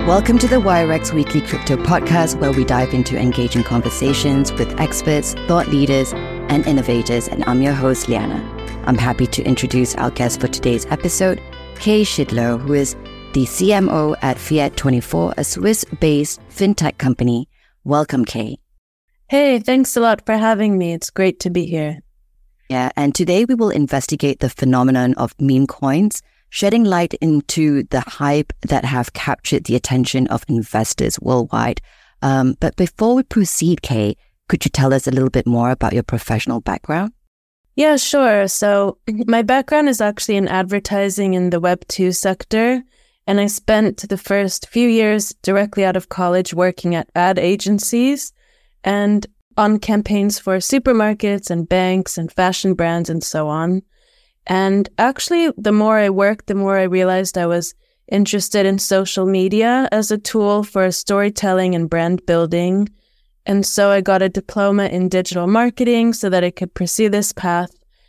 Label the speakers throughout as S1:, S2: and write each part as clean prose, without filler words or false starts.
S1: Welcome to the WireX Weekly Crypto Podcast, where we dive into engaging conversations with experts, thought leaders, and innovators. And I'm your host, Liana. I'm happy to introduce our guest for today's episode, Kay Shidler, who is the CMO at Fiat24, a Swiss-based fintech company. Welcome, Kay.
S2: Hey, thanks a lot for having me. It's great to be here.
S1: Yeah, and today we will investigate the phenomenon of meme coins, shedding light into the hype that have captured the attention of investors worldwide. But before we proceed, Kay, could you tell us a little bit more about your professional background?
S2: Yeah, sure. So my background is actually in advertising in the Web2 sector, and I spent the first few years directly out of college working at ad agencies and on campaigns for supermarkets and banks and fashion brands and so on. And actually, the more I worked, the more I realized I was interested in social media as a tool for storytelling and brand building. And so I got a diploma in digital marketing so that I could pursue this path.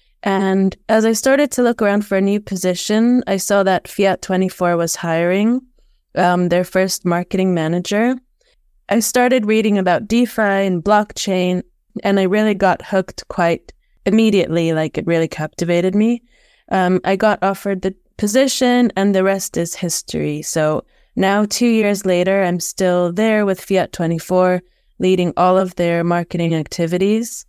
S2: And as I started to look around for a new position, I saw that Fiat24 was hiring their first marketing manager. I started reading about DeFi and blockchain, and I really got hooked quite immediately, like it really captivated me. I got offered the position and the rest is history. So now 2 years later, I'm still there with Fiat24, leading all of their marketing activities.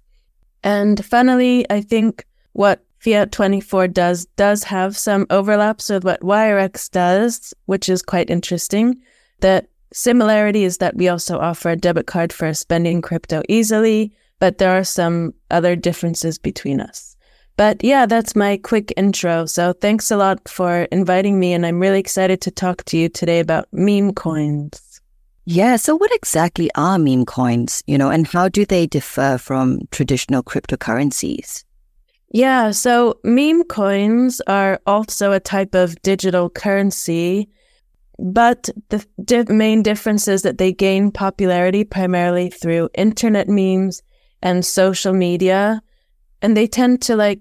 S2: And finally, I think what Fiat24 does have some overlaps with what WireX does, which is quite interesting. The similarity is that we also offer a debit card for spending crypto easily, but there are some other differences between us. But yeah, that's my quick intro. So thanks a lot for inviting me, and I'm really excited to talk to you today about meme coins.
S1: Yeah, so what exactly are meme coins, and how do they differ from traditional cryptocurrencies?
S2: Yeah, so meme coins are also a type of digital currency, but the main difference is that they gain popularity primarily through internet memes and social media, and they tend to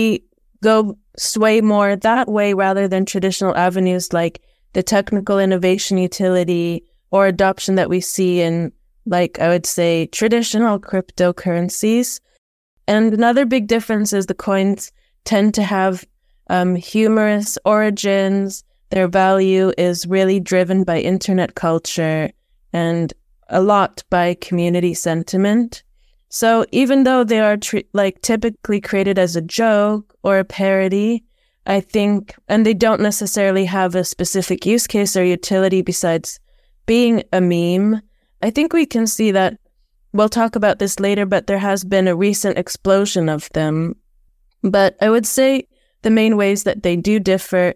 S2: sway more that way rather than traditional avenues like the technical innovation utility or adoption that we see in, I would say, traditional cryptocurrencies. And another big difference is the coins tend to have humorous origins. Their value is really driven by internet culture and a lot by community sentiment. So even though they are typically created as a joke or a parody, I think, and they don't necessarily have a specific use case or utility besides being a meme, I think we can see that, we'll talk about this later, but there has been a recent explosion of them. But I would say the main ways that they do differ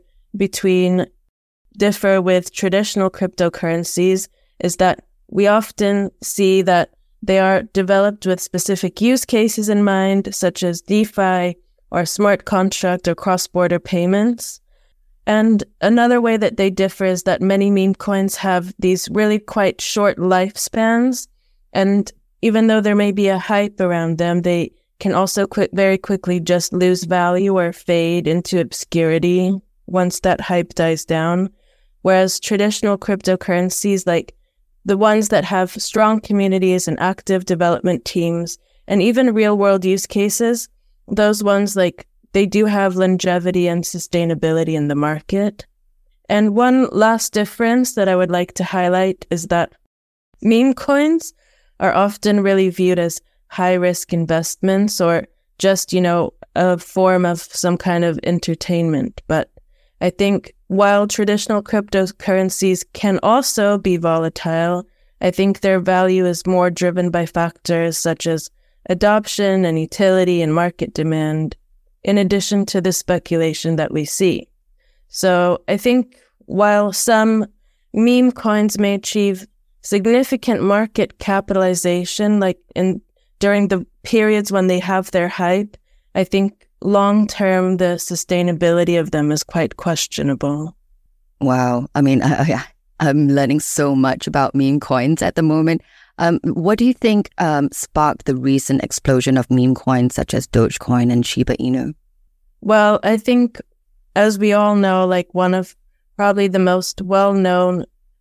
S2: with traditional cryptocurrencies is that we often see that they are developed with specific use cases in mind, such as DeFi or smart contract or cross-border payments. And another way that they differ is that many meme coins have these really quite short lifespans. And even though there may be a hype around them, they can also very quickly just lose value or fade into obscurity once that hype dies down. Whereas traditional cryptocurrencies, like the ones that have strong communities and active development teams, and even real-world use cases, those ones, they do have longevity and sustainability in the market. And one last difference that I would like to highlight is that meme coins are often really viewed as high-risk investments or just, a form of some kind of entertainment. But I think while traditional cryptocurrencies can also be volatile, I think their value is more driven by factors such as adoption and utility and market demand, in addition to the speculation that we see. So I think while some meme coins may achieve significant market capitalization, during the periods when they have their hype, I think long-term, the sustainability of them is quite questionable.
S1: Wow. I mean, I'm learning so much about meme coins at the moment. What do you think sparked the recent explosion of meme coins such as Dogecoin and Shiba Inu?
S2: Well, I think, as we all know, one of probably the most well-known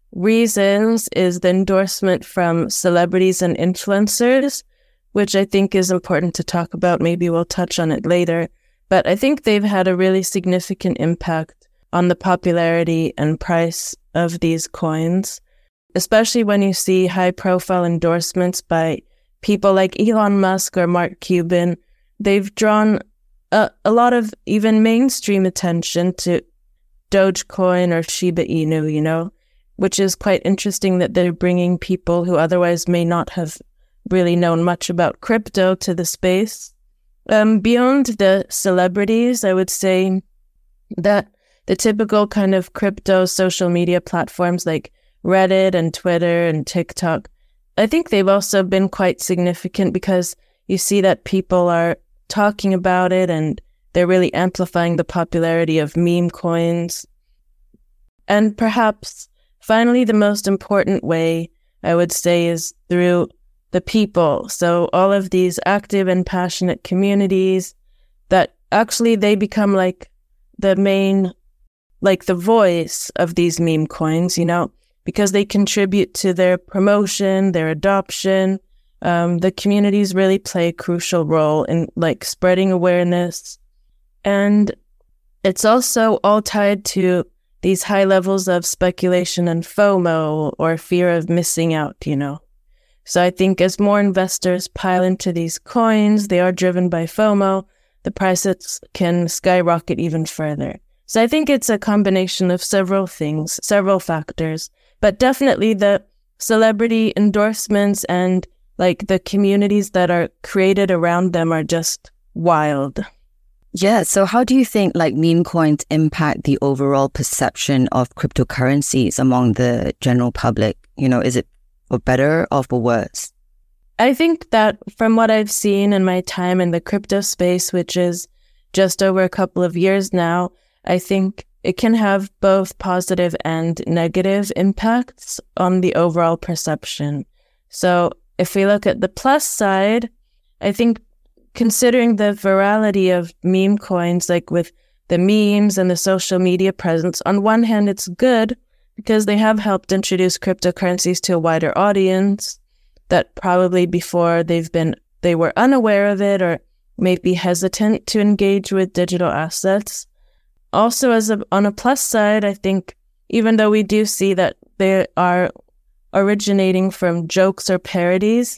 S2: reasons is the endorsement from celebrities and influencers, which I think is important to talk about. Maybe we'll touch on it later. But I think they've had a really significant impact on the popularity and price of these coins, especially when you see high-profile endorsements by people like Elon Musk or Mark Cuban. They've drawn a lot of even mainstream attention to Dogecoin or Shiba Inu, which is quite interesting that they're bringing people who otherwise may not have really known much about crypto to the space. Beyond the celebrities, I would say that the typical kind of crypto social media platforms like Reddit and Twitter and TikTok, I think they've also been quite significant because you see that people are talking about it and they're really amplifying the popularity of meme coins. And perhaps finally, the most important way I would say is through the people. So all of these active and passionate communities that actually they become like the main, like the voice of these meme coins, because they contribute to their promotion, their adoption. The communities really play a crucial role in like spreading awareness. And it's also all tied to these high levels of speculation and FOMO, or fear of missing out, So I think as more investors pile into these coins, they are driven by FOMO, the prices can skyrocket even further. So I think it's a combination of several things, several factors, but definitely the celebrity endorsements and like the communities that are created around them are just wild.
S1: Yeah. So how do you think like meme coins impact the overall perception of cryptocurrencies among the general public? Is it for better or for worse?
S2: I think that from what I've seen in my time in the crypto space, which is just over a couple of years now, I think it can have both positive and negative impacts on the overall perception. So if we look at the plus side, I think considering the virality of meme coins, like with the memes and the social media presence, on one hand, it's good because they have helped introduce cryptocurrencies to a wider audience that probably before they were unaware of it or maybe hesitant to engage with digital assets. Also, on a plus side, I think even though we do see that they are originating from jokes or parodies,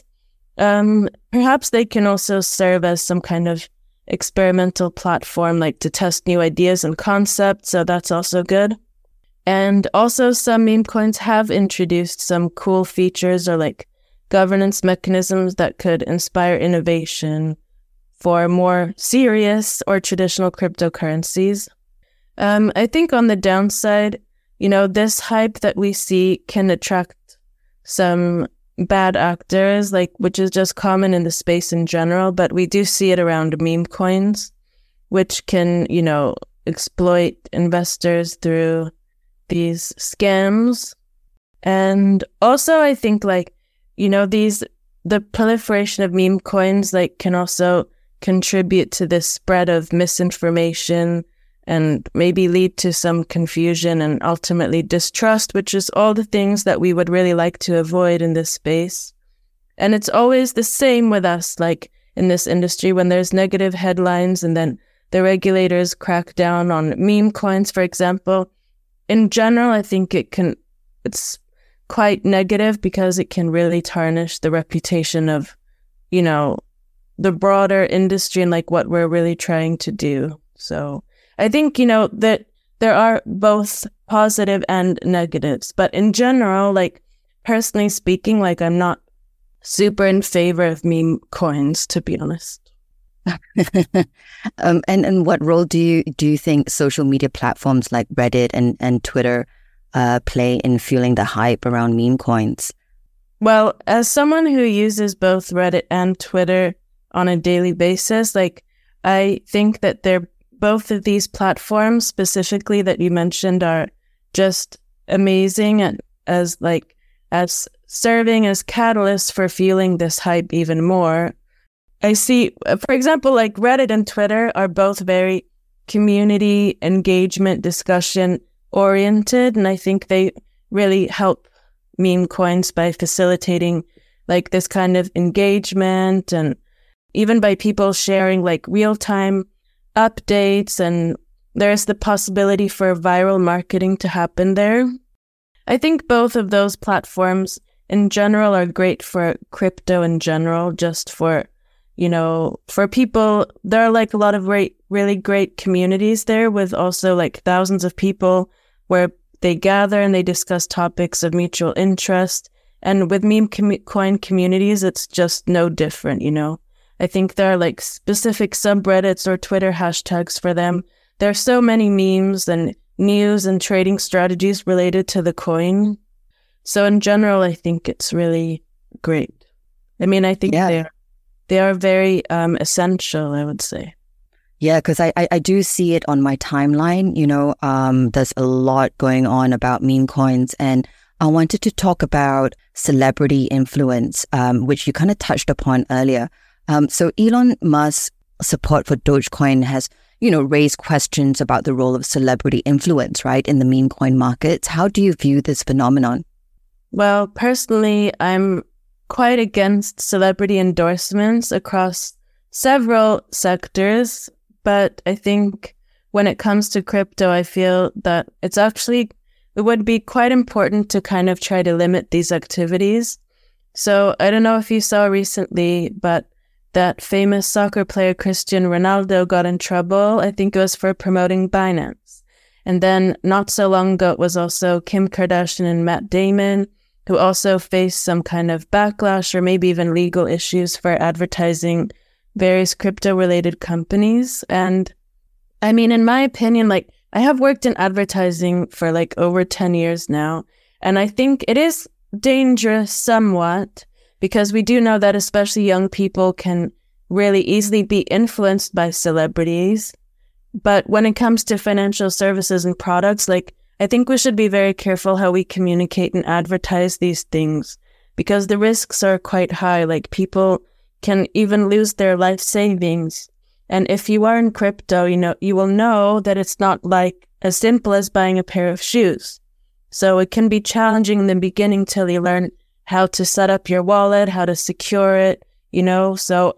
S2: perhaps they can also serve as some kind of experimental platform, like to test new ideas and concepts, so that's also good. And also some meme coins have introduced some cool features or like governance mechanisms that could inspire innovation for more serious or traditional cryptocurrencies. I think on the downside, this hype that we see can attract some bad actors, which is just common in the space in general, but we do see it around meme coins, which can, exploit investors through these scams. And also I think the proliferation of meme coins can also contribute to this spread of misinformation and maybe lead to some confusion and ultimately distrust, which is all the things that we would really like to avoid in this space. And it's always the same with us, in this industry, when there's negative headlines and then the regulators crack down on meme coins, for example. In general, I think it's quite negative because it can really tarnish the reputation of, the broader industry and what we're really trying to do. So I think, that there are both positive and negatives, but in general, personally speaking, I'm not super in favor of meme coins, to be honest.
S1: And what role do you think social media platforms like Reddit and Twitter play in fueling the hype around meme coins?
S2: Well, as someone who uses both Reddit and Twitter on a daily basis, I think that both of these platforms specifically that you mentioned are just amazing as serving as catalysts for fueling this hype even more. I see, for example, Reddit and Twitter are both very community engagement discussion oriented, and I think they really help meme coins by facilitating like this kind of engagement, and even by people sharing like real-time updates, and there's the possibility for viral marketing to happen there. I think both of those platforms in general are great for crypto in general, just for, for people. There are like a lot of really great communities there with also like thousands of people where they gather and they discuss topics of mutual interest. And with meme coin communities, it's just no different, I think there are like specific subreddits or Twitter hashtags for them. There are so many memes and news and trading strategies related to the coin. So in general, I think it's really great. I mean, I think they are very essential, I would say.
S1: Yeah, because I do see it on my timeline, there's a lot going on about meme coins, and I wanted to talk about celebrity influence, which you kind of touched upon earlier. So Elon Musk's support for Dogecoin has, raised questions about the role of celebrity influence, right, in the meme coin markets. How do you view this phenomenon?
S2: Well, personally, I'm quite against celebrity endorsements across several sectors, but I think when it comes to crypto, I feel that it would be quite important to kind of try to limit these activities. So I don't know if you saw recently, but that famous soccer player Cristiano Ronaldo got in trouble. I think it was for promoting Binance. And then not so long ago, it was also Kim Kardashian and Matt Damon, who also faced some kind of backlash or maybe even legal issues for advertising various crypto-related companies. And I mean, in my opinion, like, I have worked in advertising for like over 10 years now, and I think it is dangerous somewhat, because we do know that especially young people can really easily be influenced by celebrities. But when it comes to financial services and products, like, I think we should be very careful how we communicate and advertise these things, because the risks are quite high. Like, people can even lose their life savings. And if you are in crypto, you will know that it's not like as simple as buying a pair of shoes. So it can be challenging in the beginning till you learn how to set up your wallet, how to secure it, So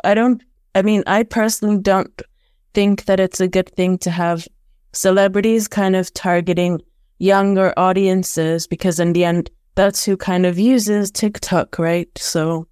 S2: I personally don't think that it's a good thing to have celebrities kind of targeting younger audiences, because in the end, that's who kind of uses TikTok, right? So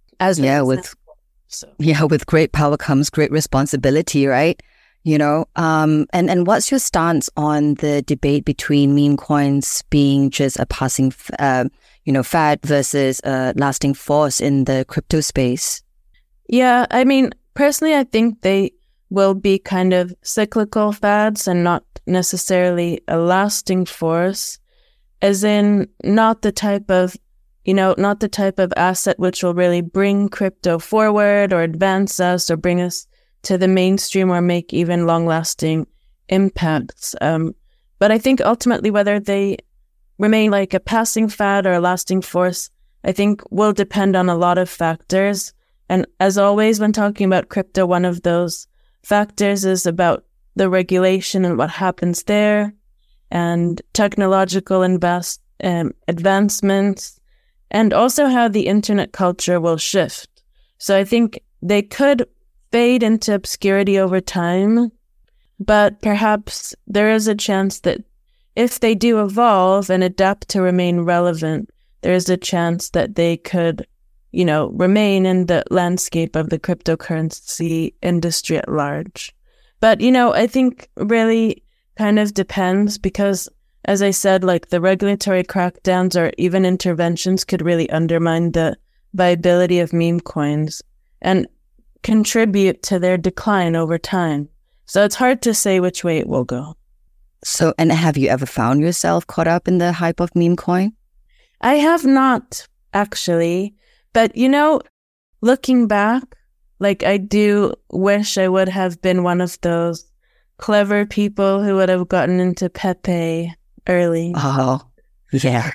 S2: with great power comes great responsibility, right? And what's your stance on the debate between meme coins being just a passing, fad versus a lasting force in the crypto space? Yeah, I mean, personally, I think they will be kind of cyclical fads and not necessarily a lasting force, as in not the type of asset which will really bring crypto forward or advance us or bring us to the mainstream or make even long-lasting impacts. But I think ultimately whether they remain like a passing fad or a lasting force, I think will depend on a lot of factors. And as always, when talking about crypto, one of those factors is about the regulation and what happens there, and technological advancements, and also how the internet culture will shift. So I think they could fade into obscurity over time, but perhaps there is a chance that if they do evolve and adapt to remain relevant, there is a chance that they could, remain in the landscape of the cryptocurrency industry at large. But, I think really kind of depends, because as I said, like, the regulatory crackdowns or even interventions could really undermine the viability of meme coins and contribute to their decline over time. So it's hard to say which way it will go.
S1: So, and have you ever found yourself caught up in the hype of meme coin?
S2: I have not, actually. But, looking back, like, I do wish I would have been one of those clever people who would have gotten into Pepe early.
S1: Oh, yeah.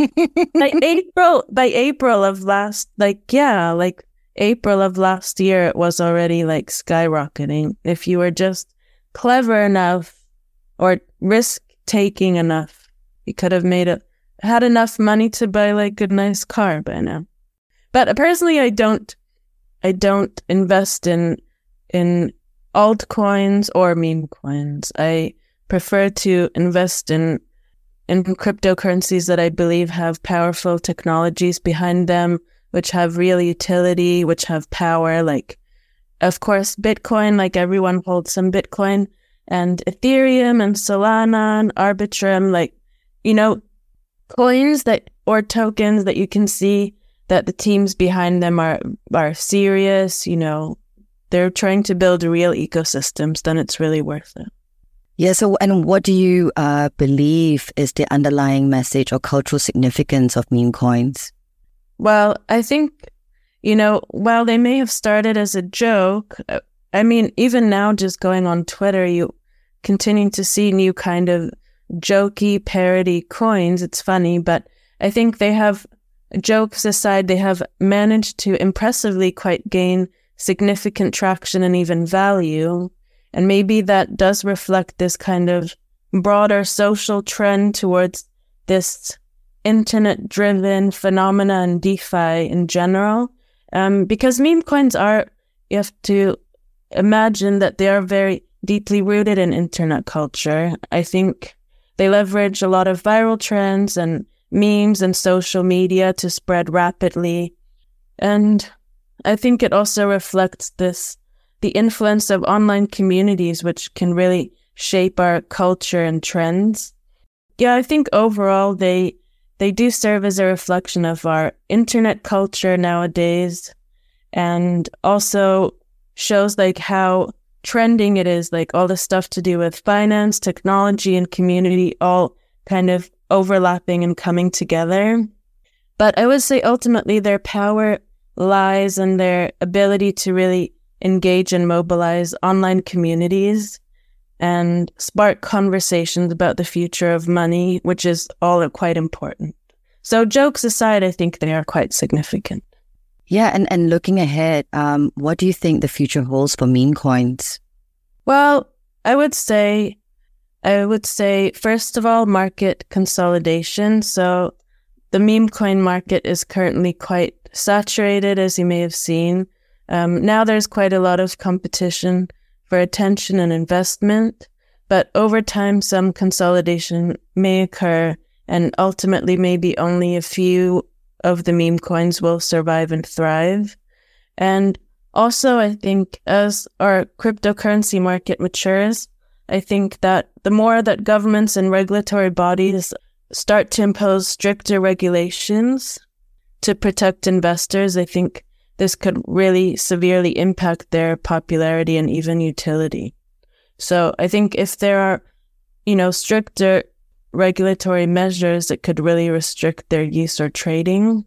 S2: By April of last, April of last year, it was already like skyrocketing. If you were just clever enough or risk-taking enough, you could have made had enough money to buy like a nice car by now. But personally, I don't invest in altcoins or meme coins. I prefer to invest in cryptocurrencies that I believe have powerful technologies behind them, which have real utility, which have power. Like, of course, Bitcoin, like everyone holds some Bitcoin, and Ethereum and Solana and Arbitrum, like, coins or tokens that you can see that the teams behind them are serious, they're trying to build real ecosystems, then it's really worth it.
S1: Yeah, so and what do you believe is the underlying message or cultural significance of meme coins?
S2: Well, I think, while they may have started as a joke, I mean, even now just going on Twitter, you continue to see new kind of jokey parody coins. It's funny, but I think they have, jokes aside, they have managed to impressively quite gain significant traction and even value. And maybe that does reflect this kind of broader social trend towards this internet-driven phenomena and DeFi in general. Because meme coins you have to imagine that they are very deeply rooted in internet culture. I think they leverage a lot of viral trends and memes and social media to spread rapidly. And I think it also reflects the influence of online communities, which can really shape our culture and trends. Yeah, I think overall they do serve as a reflection of our internet culture nowadays, and also shows like how trending it is, like all the stuff to do with finance, technology, and community all kind of overlapping and coming together. But I would say ultimately their power lies in their ability to really engage and mobilize online communities and spark conversations about the future of money, which is all quite important. So jokes aside, I think they are quite significant.
S1: Yeah, and looking ahead, what do you think the future holds for meme coins?
S2: Well, I would say, first of all, market consolidation. So the meme coin market is currently quite saturated, as you may have seen. Now there's quite a lot of competition for attention and investment, but over time some consolidation may occur, and ultimately maybe only a few of the meme coins will survive and thrive. And also I think as our cryptocurrency market matures, I think that the more that governments and regulatory bodies start to impose stricter regulations to protect investors, I think this could really severely impact their popularity and even utility. So I think if there are, stricter regulatory measures that could really restrict their use or trading.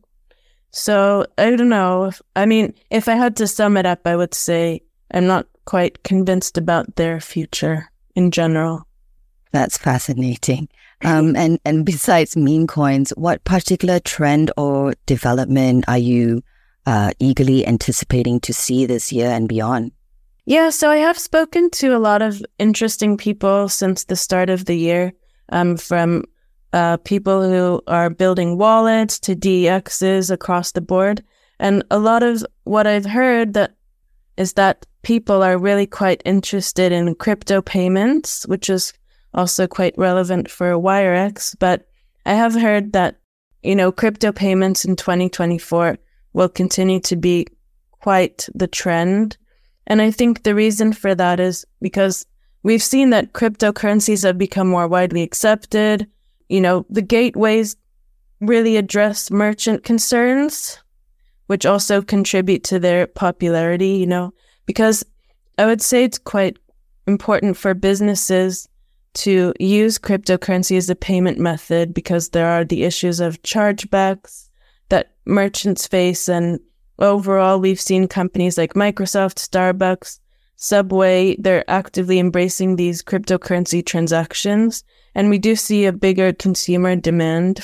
S2: So I don't know. If I had to sum it up, I would say I'm not quite convinced about their future in general.
S1: That's fascinating. And besides meme coins, what particular trend or development are you eagerly anticipating to see this year and beyond?
S2: Yeah, so I have spoken to a lot of interesting people since the start of the year, from people who are building wallets to DEXs across the board. And a lot of what I've heard is that people are really quite interested in crypto payments, which is also quite relevant for WireX. But I have heard that, crypto payments in 2024 will continue to be quite the trend. And I think the reason for that is because we've seen that cryptocurrencies have become more widely accepted. The gateways really address merchant concerns, which also contribute to their popularity, because I would say it's quite important for businesses to use cryptocurrency as a payment method, because there are the issues of chargebacks that merchants face. And overall, we've seen companies like Microsoft, Starbucks, Subway, they're actively embracing these cryptocurrency transactions. And we do see a bigger consumer demand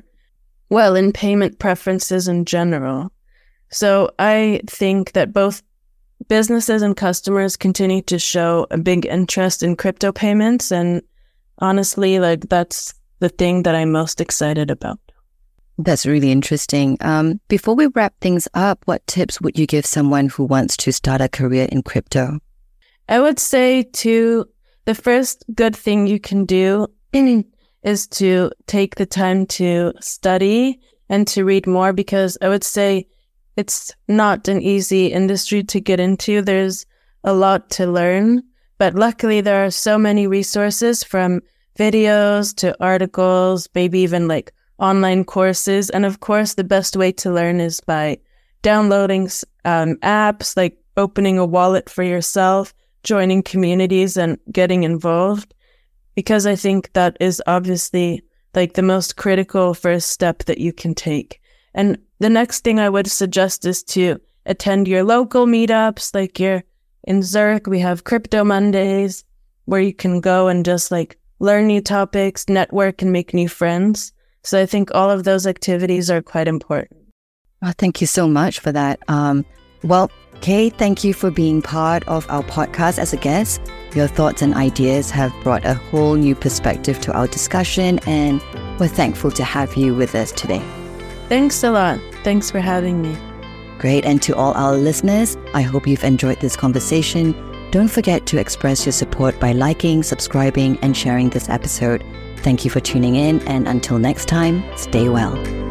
S2: in payment preferences in general. So I think that both businesses and customers continue to show a big interest in crypto payments. And honestly, that's the thing that I'm most excited about.
S1: That's really interesting. Before we wrap things up, what tips would you give someone who wants to start a career in crypto?
S2: I would say the first good thing you can do is to take the time to study and to read more, because I would say it's not an easy industry to get into. There's a lot to learn, but luckily there are so many resources, from videos to articles, maybe even like online courses. And of course, the best way to learn is by downloading apps, like opening a wallet for yourself, joining communities and getting involved, because I think that is obviously like the most critical first step that you can take. And the next thing I would suggest is to attend your local meetups. Like here in Zurich, we have Crypto Mondays, where you can go and just like learn new topics, network, and make new friends. So I think all of those activities are quite important.
S1: Oh, thank you so much for that. Well, Kay, thank you for being part of our podcast as a guest. Your thoughts and ideas have brought a whole new perspective to our discussion, and we're thankful to have you with us today.
S2: Thanks a lot. Thanks for having me.
S1: Great. And to all our listeners, I hope you've enjoyed this conversation. Don't forget to express your support by liking, subscribing, and sharing this episode. Thank you for tuning in, and until next time, stay well.